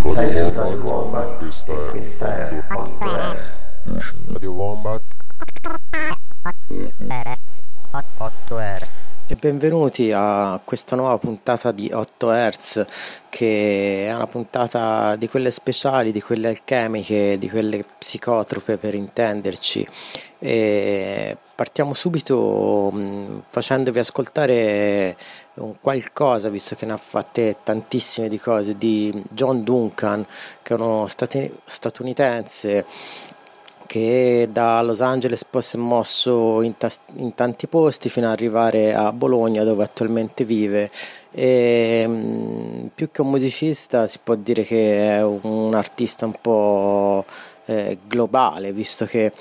Sei su Radio Wombat e questa è 8 Hz. Radio Wombat 8 Hz. E benvenuti a questa nuova puntata di 8 Hz, che è una puntata di quelle speciali, di quelle alchemiche, di quelle psicotrope per intenderci. E partiamo subito facendovi ascoltare un qualcosa, visto che ne ha fatte tantissime di cose, di John Duncan, che è uno statunitense che da Los Angeles poi si è mosso in tanti posti fino ad arrivare a Bologna, dove attualmente vive. E più che un musicista si può dire che è un artista un po' globale, visto che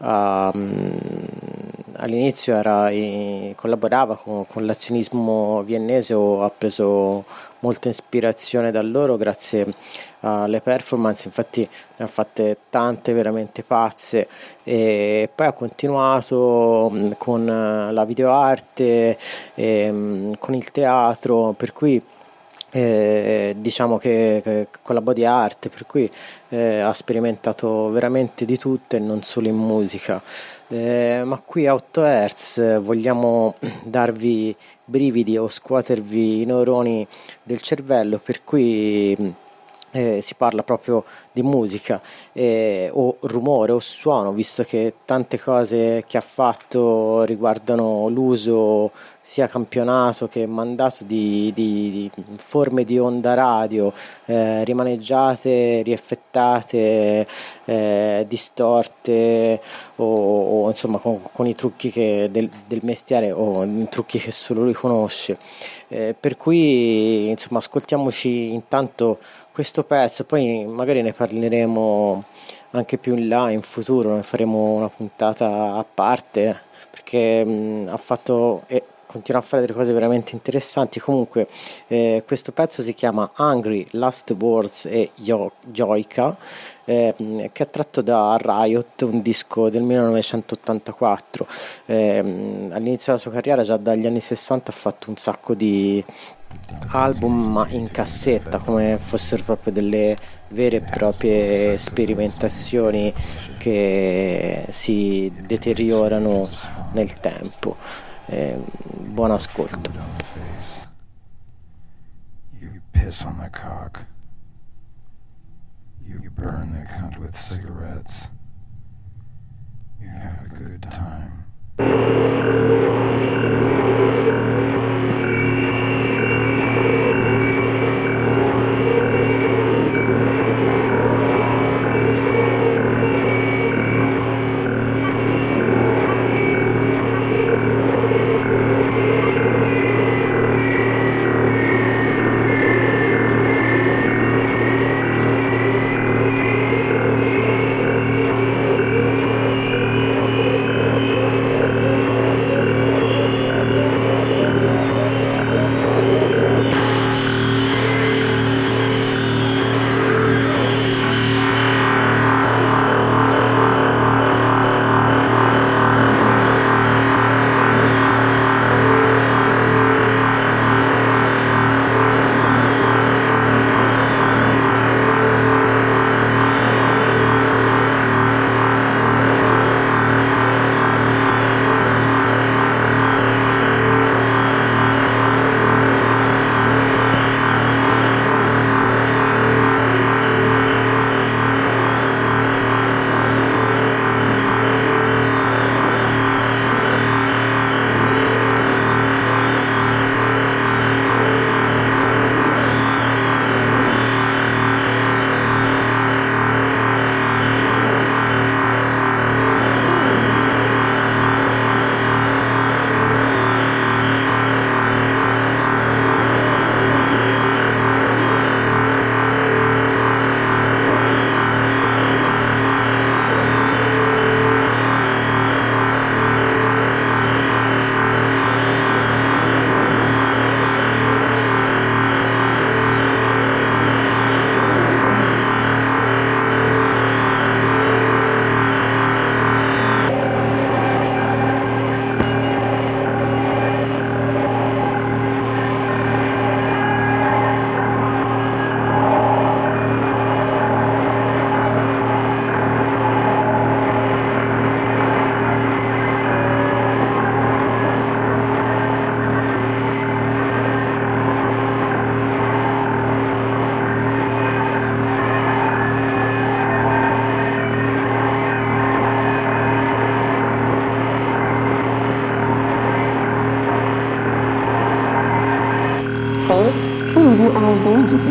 all'inizio collaborava con l'azionismo viennese, o ha preso molta ispirazione da loro grazie alle performance. Infatti ne ha fatte tante veramente pazze, e poi ha continuato con la videoarte, con il teatro, per cui diciamo che con la body art, per cui ha sperimentato veramente di tutto e non solo in musica. Ma qui a 8 Hz vogliamo darvi brividi o scuotervi i neuroni del cervello, per cui si parla proprio di musica o rumore o suono, visto che tante cose che ha fatto riguardano l'uso sia campionato che mandato di forme di onda radio rimaneggiate, rieffettate, distorte o insomma con i trucchi del mestiere, o trucchi che solo lui conosce. Per cui insomma ascoltiamoci intanto questo pezzo, poi magari ne parleremo anche più in là, in futuro, ne faremo una puntata a parte, perché ha fatto e continua a fare delle cose veramente interessanti. Comunque questo pezzo si chiama Hungry, Last Words e Yoika, che è tratto da Riot, un disco del 1984. All'inizio della sua carriera, già dagli anni 60, ha fatto un sacco di album, ma in cassetta, come fossero proprio delle vere e proprie sperimentazioni che si deteriorano nel tempo. Buon ascolto. You piss on the cock. You burn the cunt with cigarettes. You have a good time.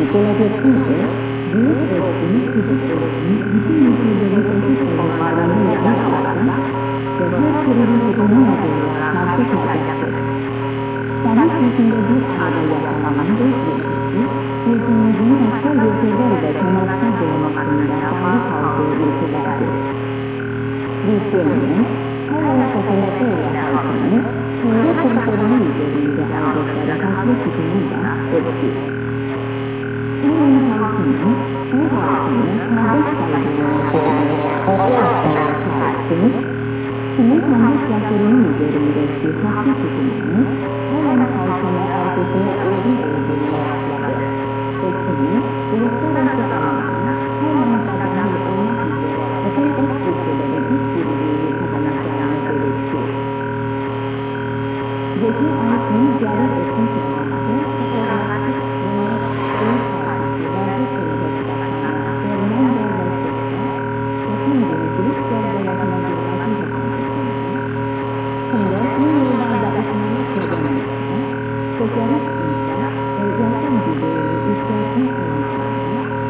con la virtute, Dio esprime tutti bütün neticeleri eşit olmalarının yanı ve her türlü durumuna göre karşı çıkacaktır. Savaş yüzünde bir arada yakalanan bir ilişki, yüzünün başka ülkeler ve temasına doğmasında bağlı kaldığı ülkelerdir. Ülkenin her ortaklarıyla halkının kendi kontrolü üzerinde aldıkları haklı tutumuyla etkili. Onun halkının, bu halkının kardeş saygılarını ortaya şahitsiniz, kimin kardeş yaşlarının üzerindeki haklı tutumunu hemen halkına erkekine uygun olduğunu yasladı. Ve kimin uluslararası alanda hemen kazanır olmak üzere özel ülkelere işbirliğini kazanacağını belirtti. Geçen ay tüm ziyaret etmek amaçlı fotoğrafçı Cumhuriyet Partisi Vergi Komitesi Başkanı Fernando Valdes'e geçen denizcilik devletine bir mesaj etmesini, sonra tüm yıllarda ekmeği söylemesine, sosyalist insan ve yaşam düzeyini yükseltme konusunda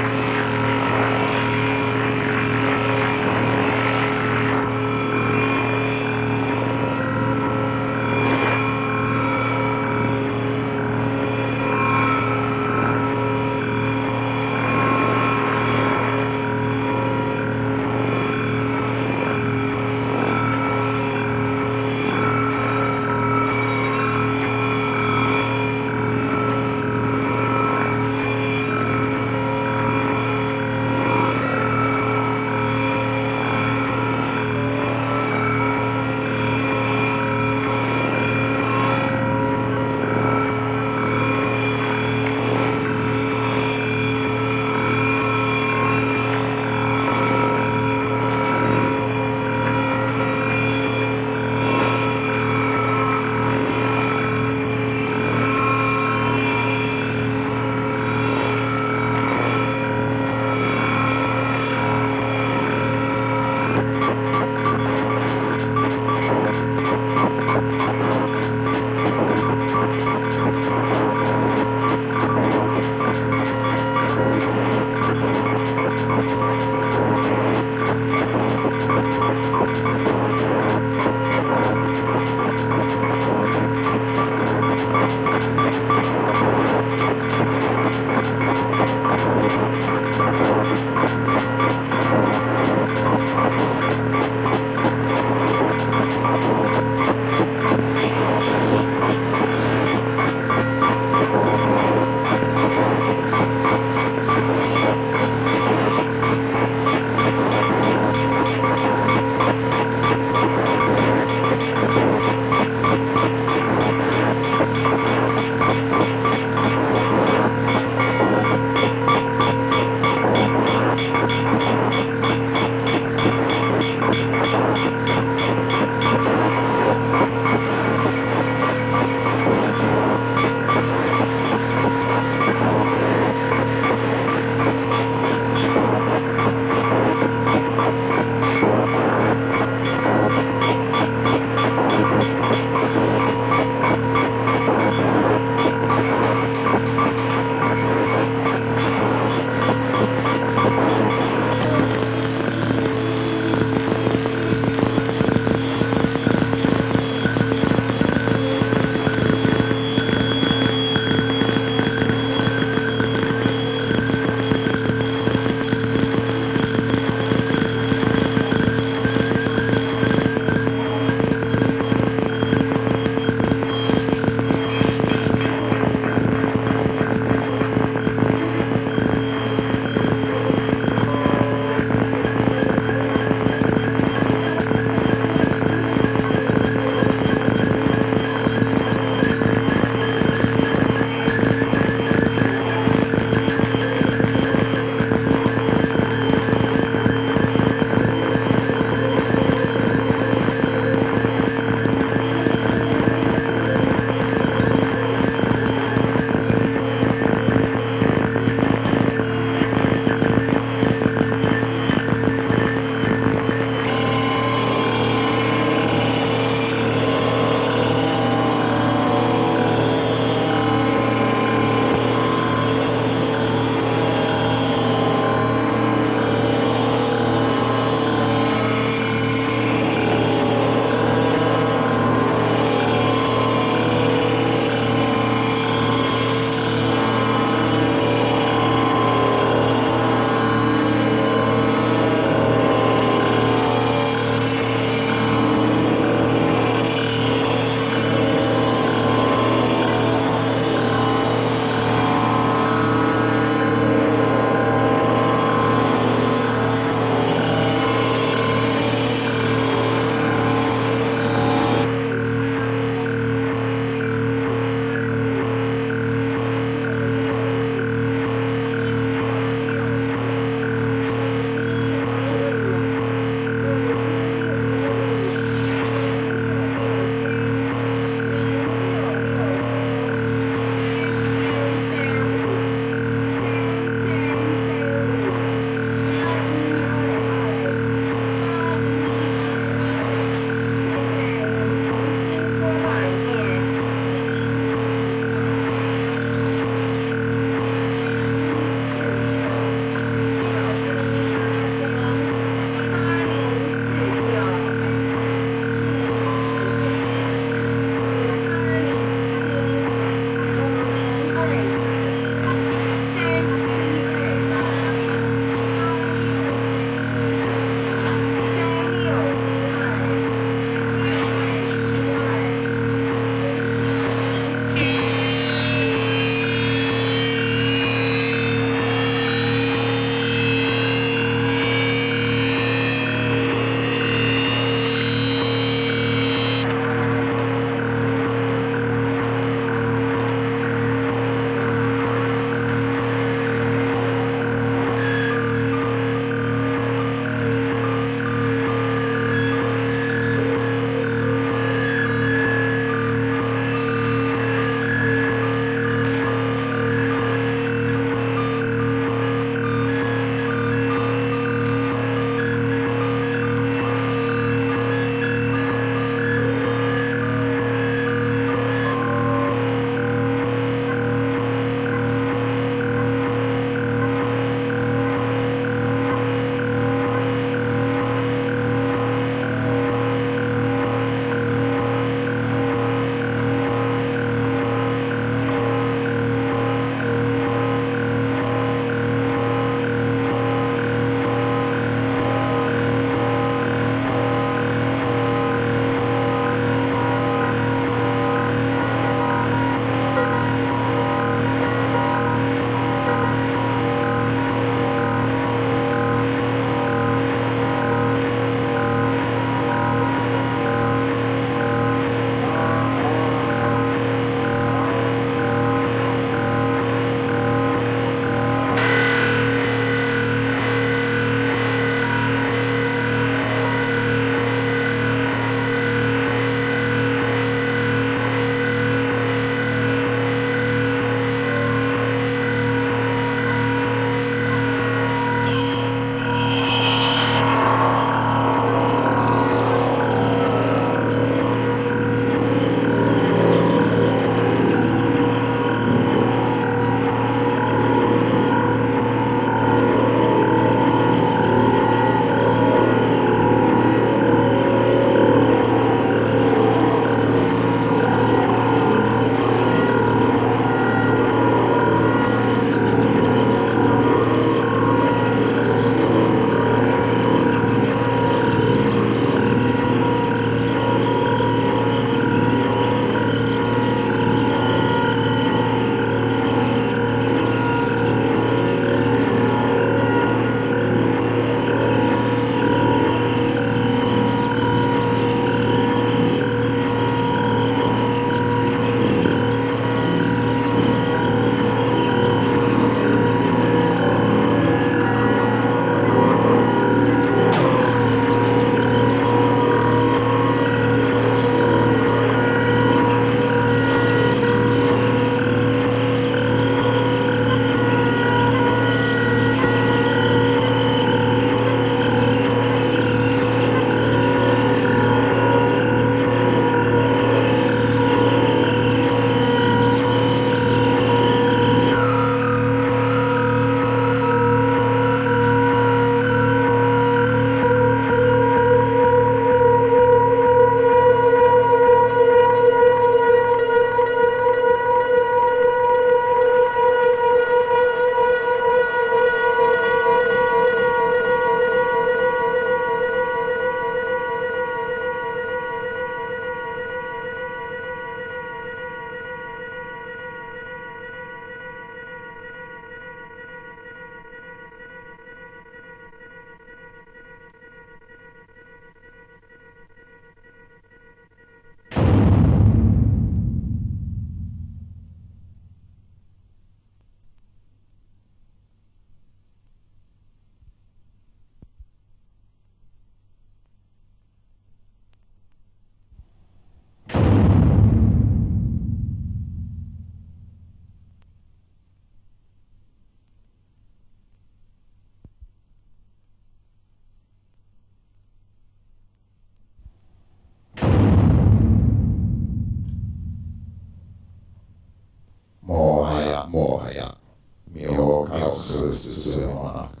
essere monaca.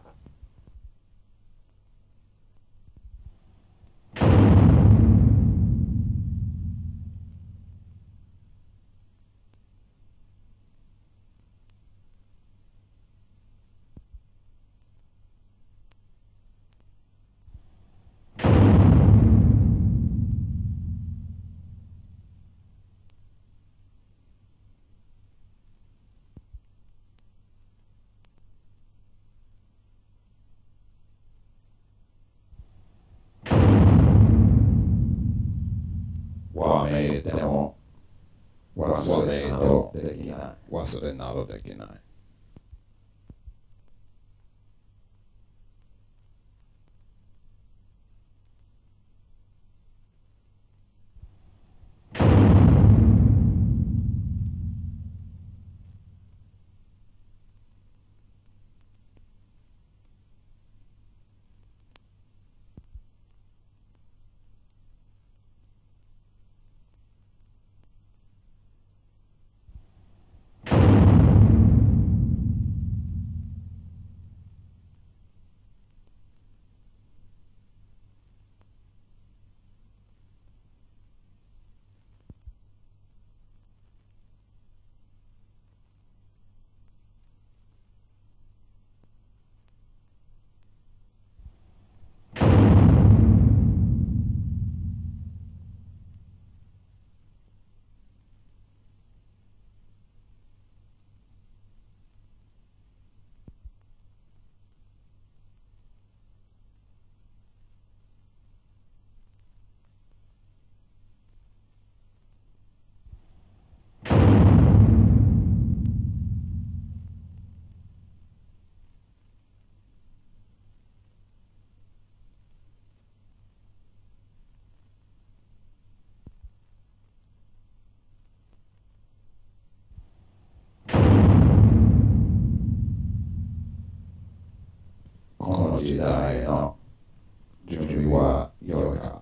Huomeitemo wasore naro dekinai. Jidai no Junjui wa Yoga.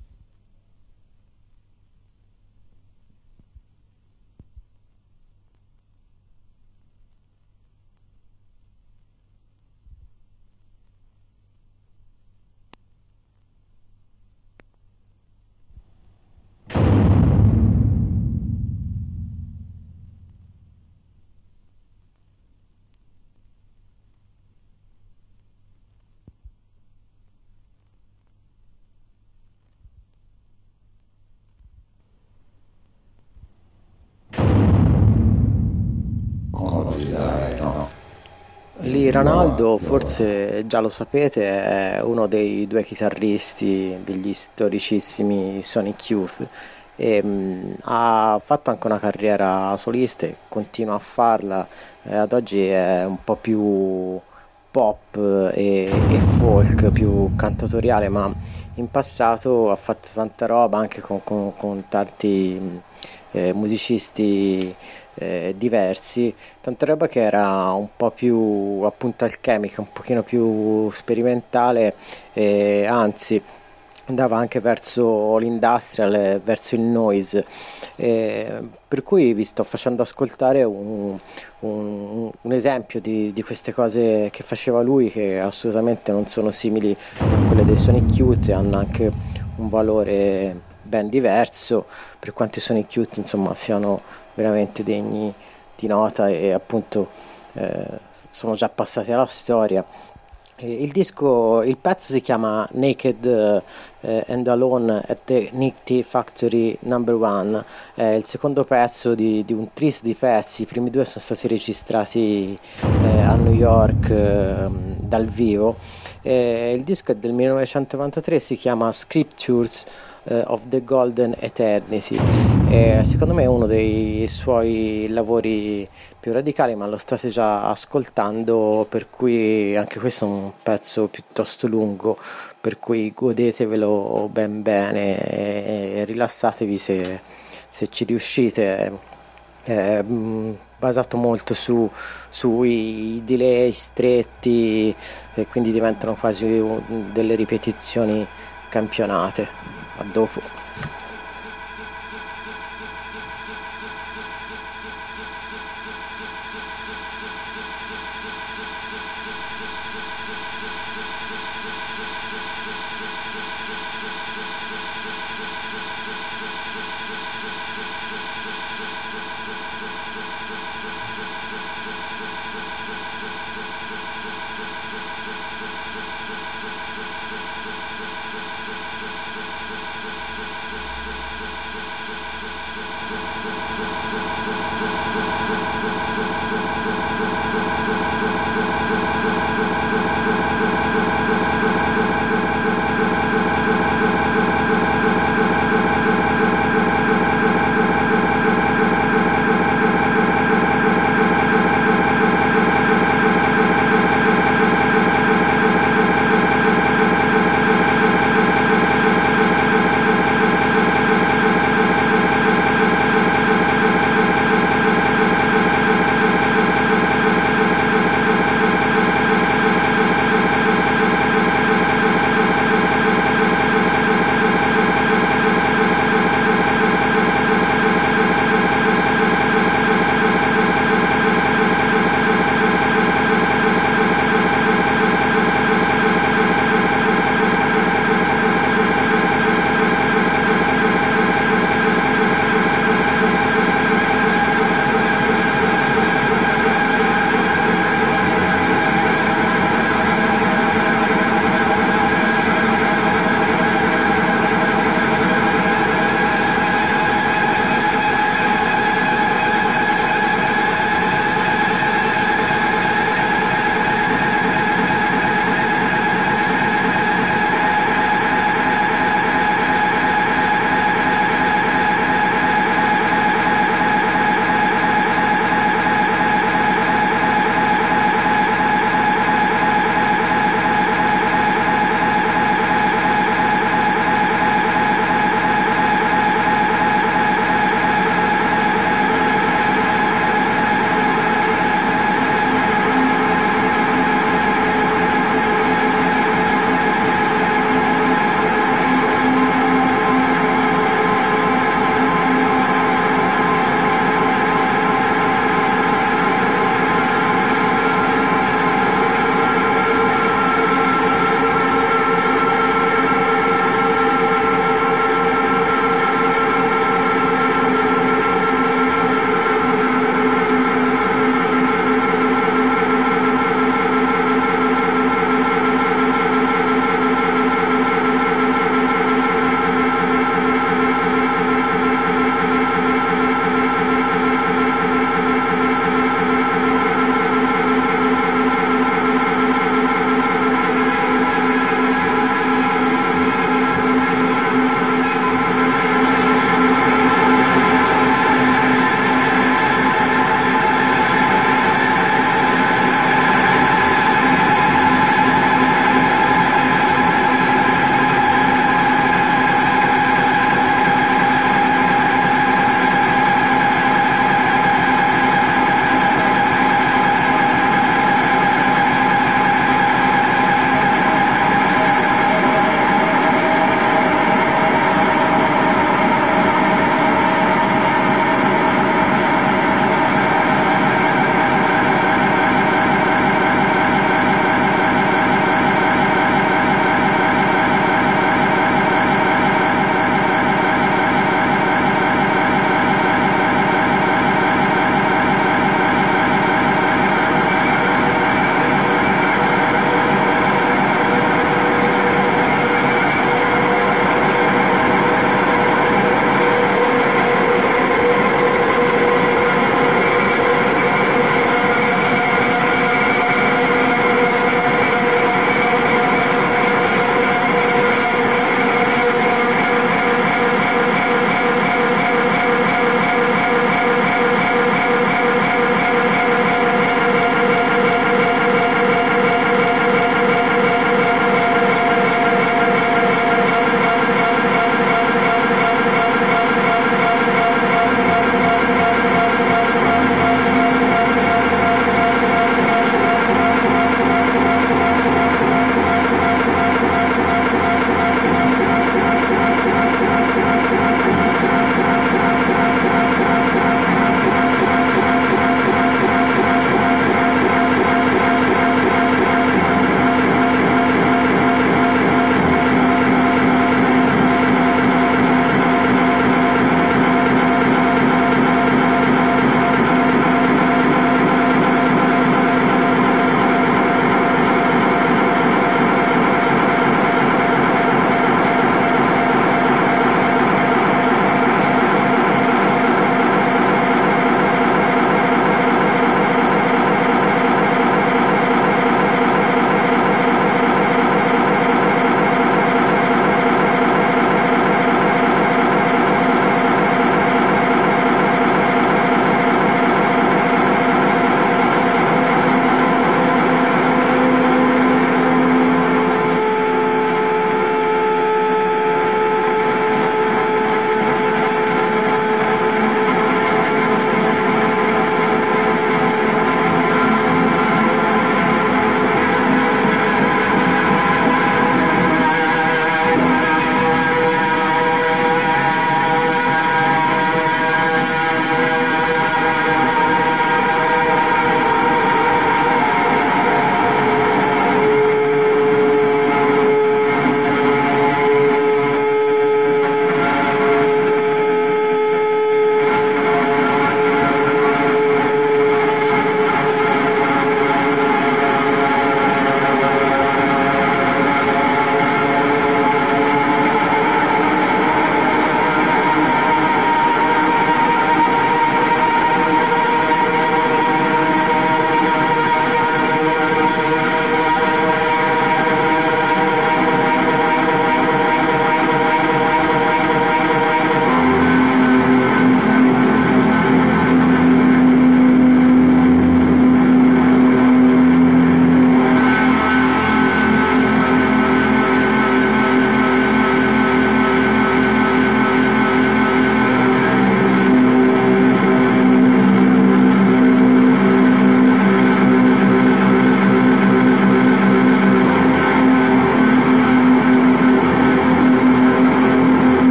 Lì Ranaldo, forse già lo sapete, è uno dei due chitarristi degli storicissimi Sonic Youth e ha fatto anche una carriera solista e continua a farla, ad oggi è un po' più pop e folk, più cantatoriale, ma in passato ha fatto tanta roba anche con tanti musicisti diversi, tanta roba che era un po' più appunto alchemica, un pochino più sperimentale e anzi andava anche verso l'industrial, verso il noise, per cui vi sto facendo ascoltare un esempio di queste cose che faceva lui, che assolutamente non sono simili a quelle dei Sonic Youth e hanno anche un valore ben diverso, per quanto i Sonic Youth insomma siano veramente degni di nota e appunto sono già passati alla storia. Il pezzo si chiama Naked and Alone at the Nick T Factory Number One, è il secondo pezzo di un tris di pezzi. I primi due sono stati registrati a New York dal vivo. Il disco è del 1993, si chiama Scriptures of the Golden Eternity. Secondo me è uno dei suoi lavori più radicali, ma lo state già ascoltando, per cui anche questo è un pezzo piuttosto lungo, per cui godetevelo ben bene e rilassatevi se ci riuscite. È basato molto sui delay stretti e quindi diventano quasi delle ripetizioni campionate. A dopo.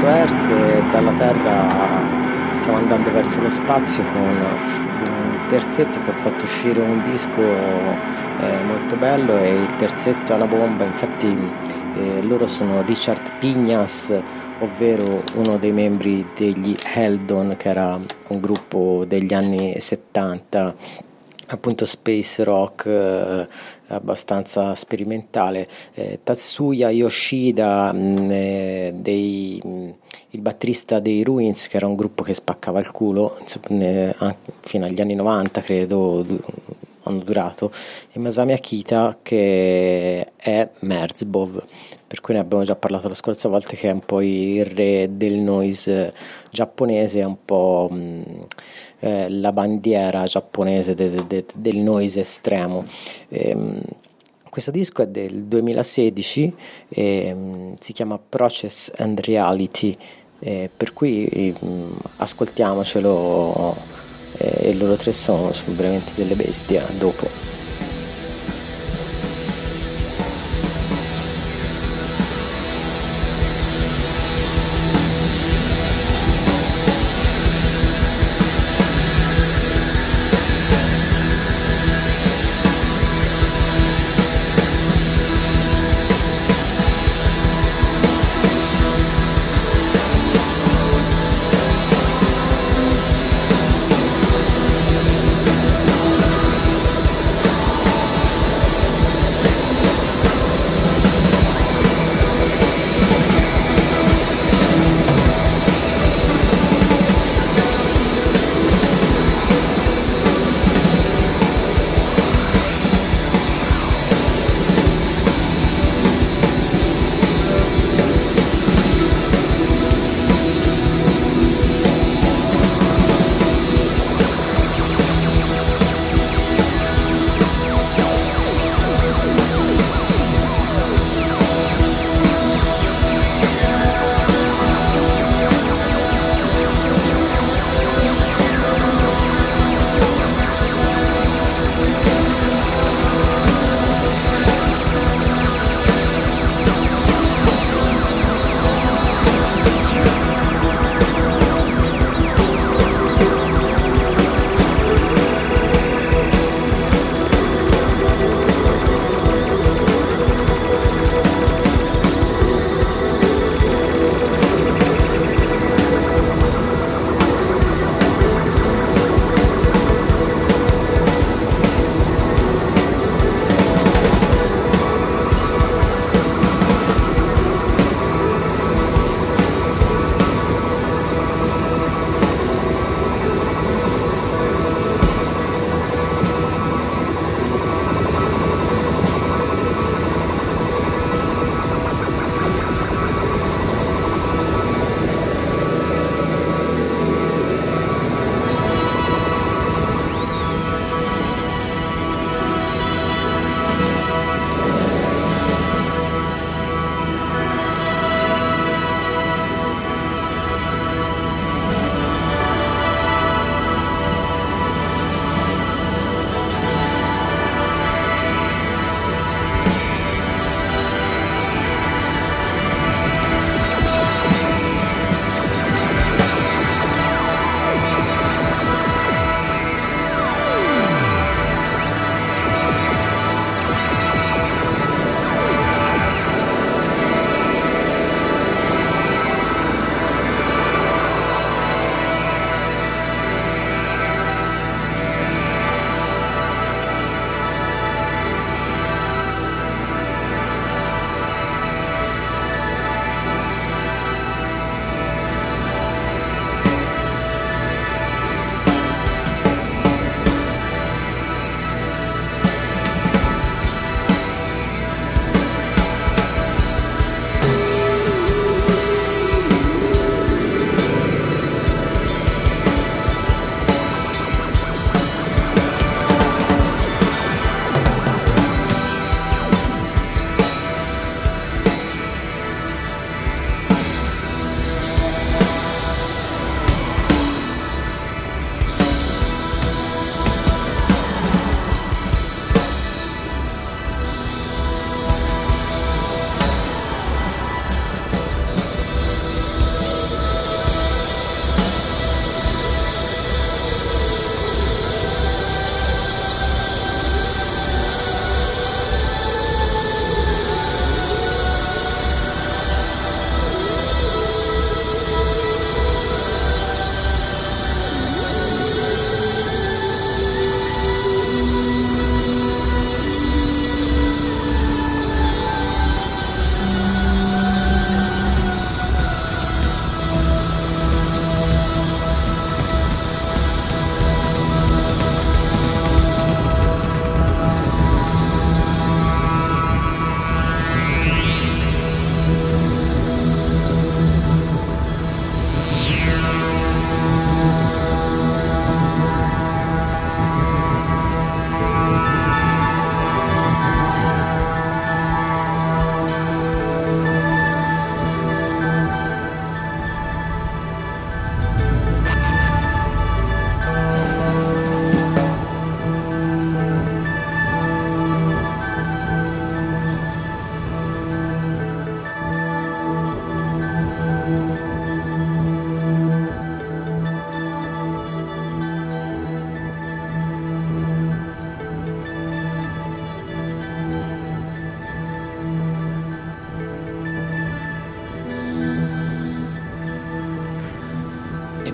8 Hz e dalla Terra stiamo andando verso lo spazio con un terzetto che ha fatto uscire un disco molto bello, e il terzetto è una bomba. Infatti loro sono Richard Pignas, ovvero uno dei membri degli Heldon, che era un gruppo degli anni 70, appunto space rock abbastanza sperimentale. Tatsuya Yoshida, il batterista dei Ruins, che era un gruppo che spaccava il culo fino agli anni 90 credo hanno durato, e Masami Akita, che è Merzbow, per cui ne abbiamo già parlato la scorsa volta, che è un po' il re del noise giapponese, è un po' la bandiera giapponese del noise estremo. Questo disco è del 2016 e si chiama Process and Reality, per cui ascoltiamocelo, e loro tre sono veramente delle bestie. A dopo.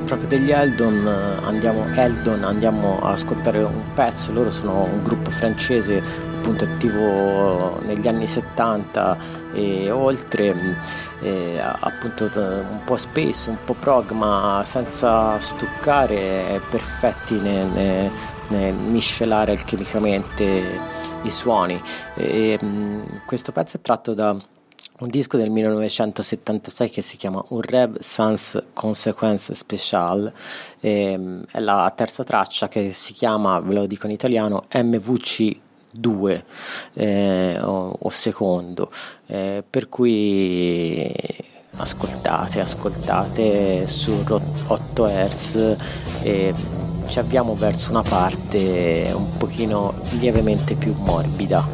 proprio degli Eldon andiamo a ascoltare un pezzo. Loro sono un gruppo francese appunto attivo negli anni 70 e oltre, appunto un po' space, un po' prog, ma senza stuccare, perfetti nel miscelare alchimicamente i suoni. Questo pezzo è tratto da un disco del 1976 che si chiama Un Rêve sans Consequence Special, è la terza traccia, che si chiama, ve lo dico in italiano, MVC2 o secondo, per cui ascoltate su 8 Hz e ci avviamo verso una parte un pochino lievemente più morbida.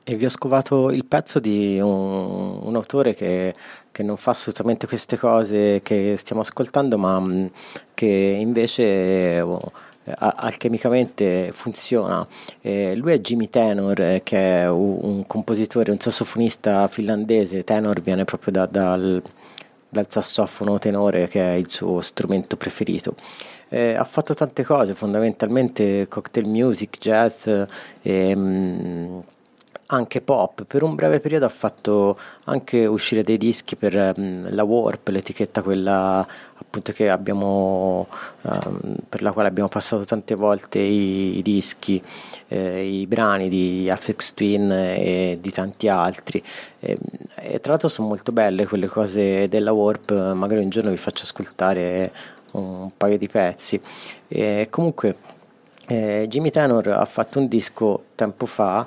E vi ho scovato il pezzo di un autore che non fa assolutamente queste cose che stiamo ascoltando, ma che invece alchemicamente funziona. Lui è Jimmy Tenor, che è un compositore, un sassofonista finlandese. Tenor viene proprio dal sassofono tenore, che è il suo strumento preferito. Ha fatto tante cose, fondamentalmente cocktail music, jazz, anche pop. Per un breve periodo ha fatto anche uscire dei dischi per la Warp, l'etichetta quella appunto che abbiamo per la quale abbiamo passato tante volte i dischi, i brani di Aphex Twin e di tanti altri, e tra l'altro sono molto belle quelle cose della Warp. Magari un giorno vi faccio ascoltare un paio di pezzi. Comunque Jimmy Tenor ha fatto un disco tempo fa,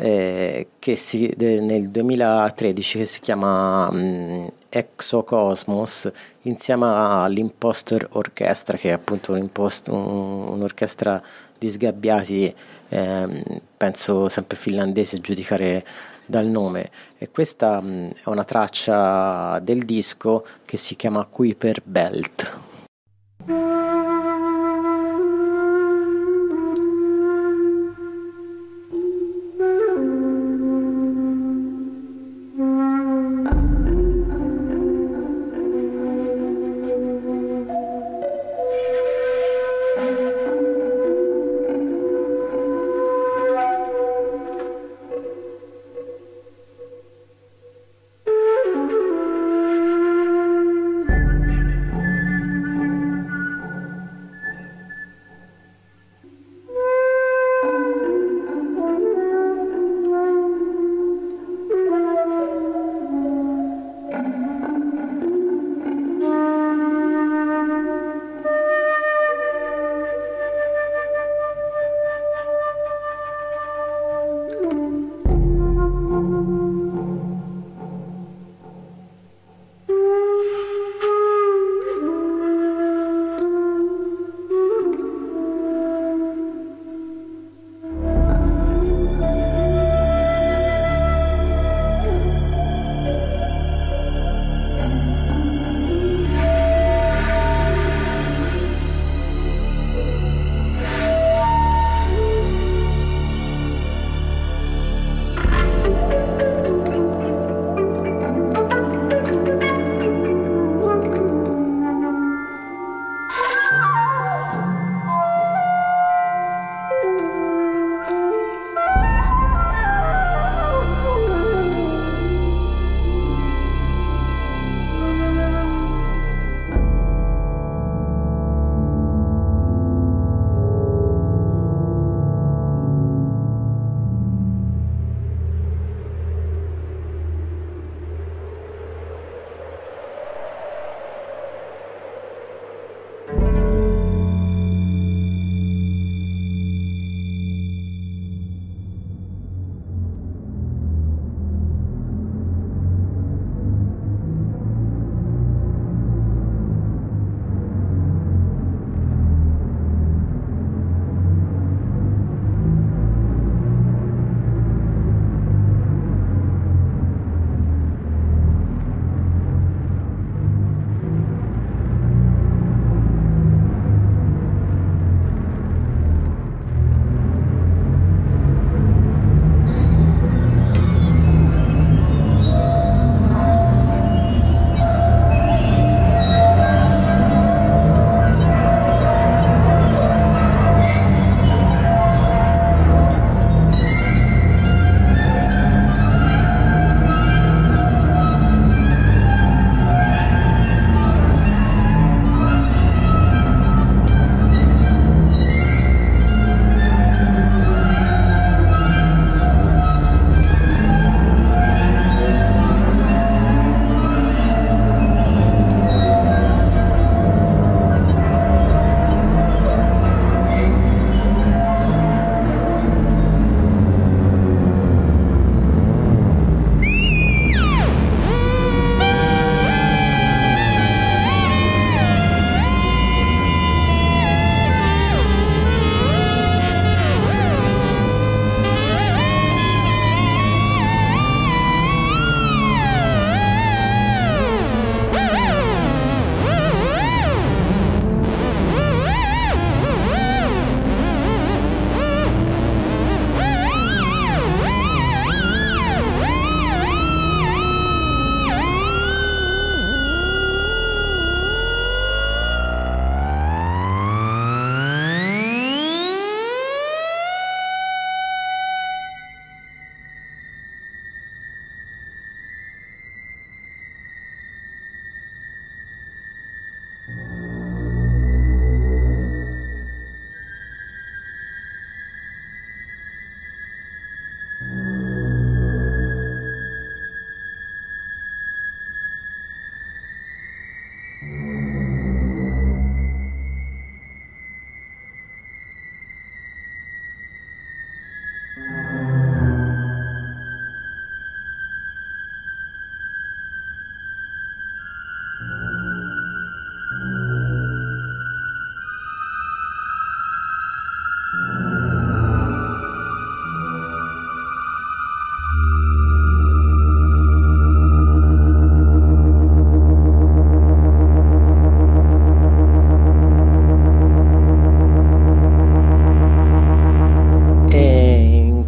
nel 2013, che si chiama Exocosmos, insieme all'Imposter Orchestra, che è appunto un'orchestra di sgabbiati, penso sempre finlandesi a giudicare dal nome. E questa è una traccia del disco che si chiama Kuiper Belt.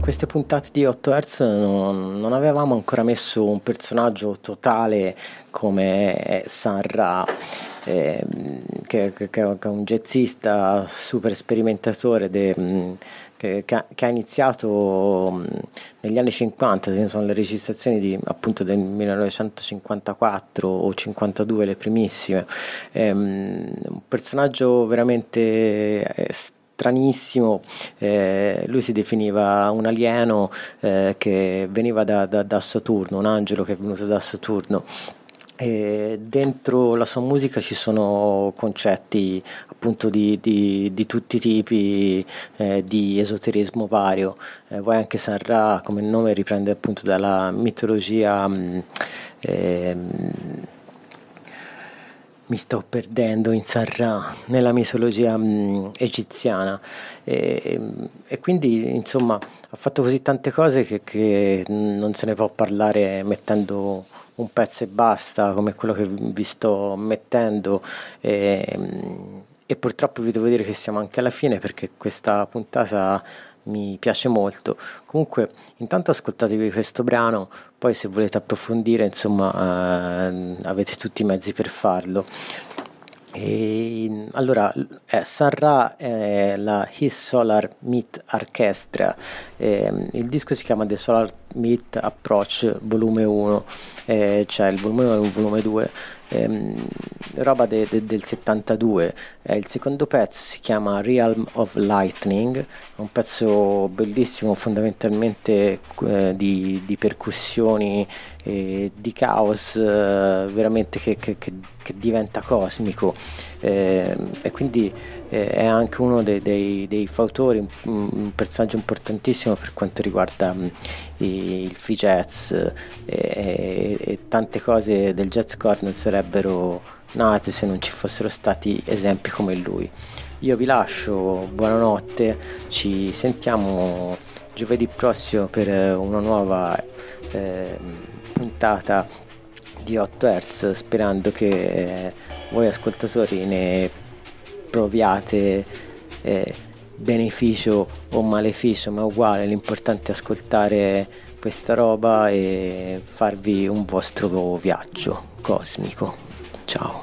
queste puntate di 8 Hz non avevamo ancora messo un personaggio totale come Sun Ra, che è un jazzista super sperimentatore che ha iniziato negli anni 50, sono le registrazioni appunto del 1954 o 52, le primissime. Un personaggio veramente stranissimo. Lui si definiva un alieno che veniva da Saturno, un angelo che è venuto da Saturno. E dentro la sua musica ci sono concetti appunto di tutti i tipi, di esoterismo vario. Poi anche Sun Ra, come nome, riprende appunto dalla mitologia, mi sto perdendo in Sun Ra, nella mitologia egiziana, e quindi insomma ha fatto così tante cose che non se ne può parlare mettendo un pezzo e basta come quello che vi sto mettendo, e purtroppo vi devo dire che siamo anche alla fine, perché questa puntata mi piace molto. Comunque intanto ascoltatevi questo brano, poi se volete approfondire insomma avete tutti i mezzi per farlo. E allora Sun Ra è la His Solar Myth Orchestra, il disco si chiama The Solar Myth Approach volume 1, cioè il volume 1 e il volume 2, roba del 72. Il secondo pezzo si chiama Realm of Lightning, è un pezzo bellissimo, fondamentalmente di percussioni, di caos, veramente che diventa cosmico, e quindi è anche uno dei fautori, un personaggio importantissimo per quanto riguarda il free jazz, e tante cose del jazzcore non sarebbero nate se non ci fossero stati esempi come lui. Io vi lascio, buonanotte, ci sentiamo giovedì prossimo per una nuova puntata di 8 Hz, sperando che voi ascoltatori ne proviate beneficio o maleficio, ma uguale, l'importante è ascoltare questa roba e farvi un vostro viaggio cosmico. Ciao.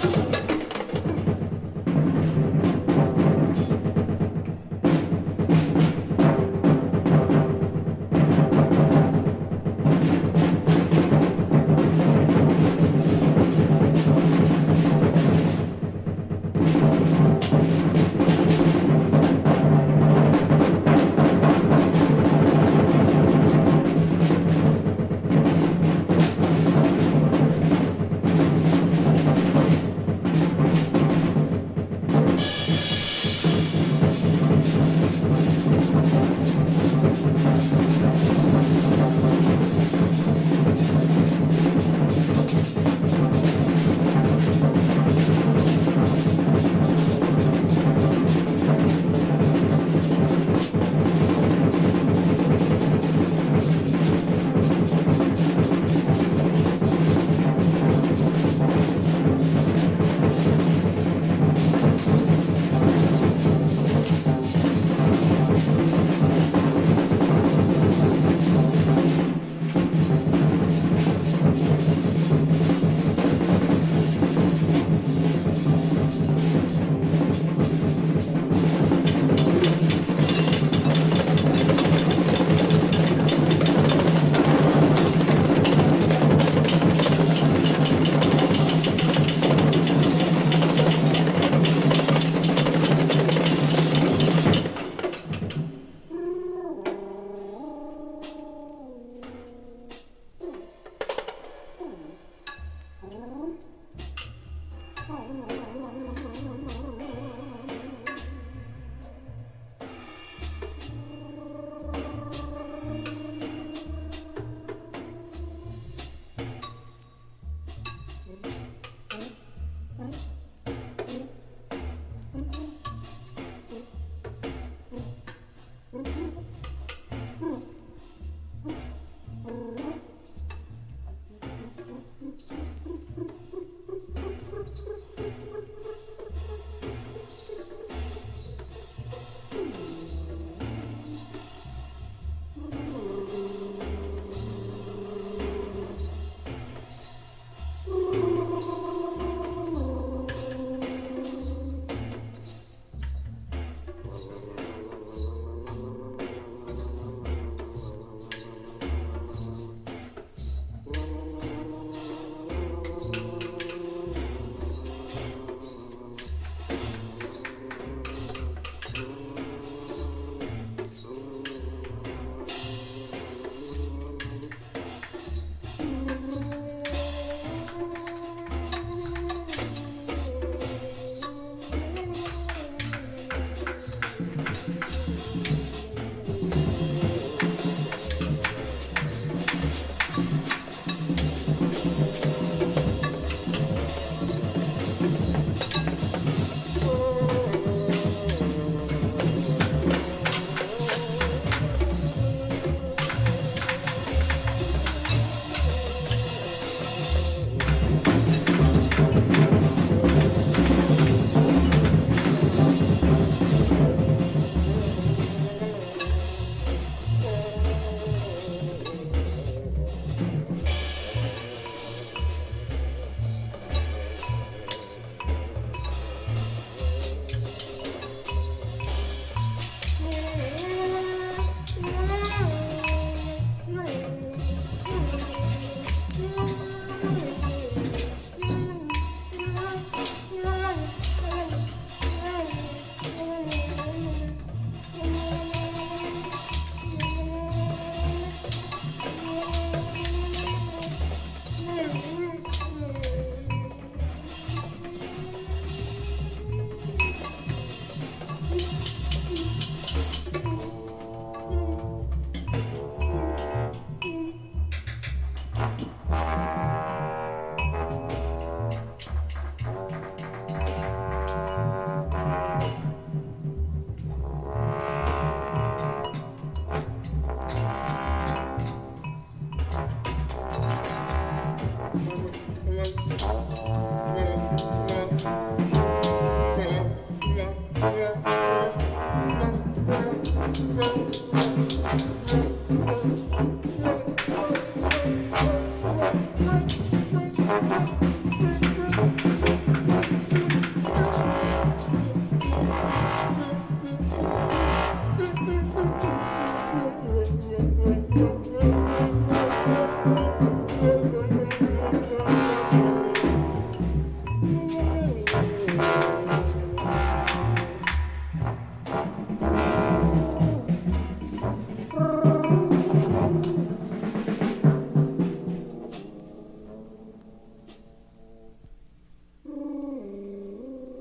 Thank you.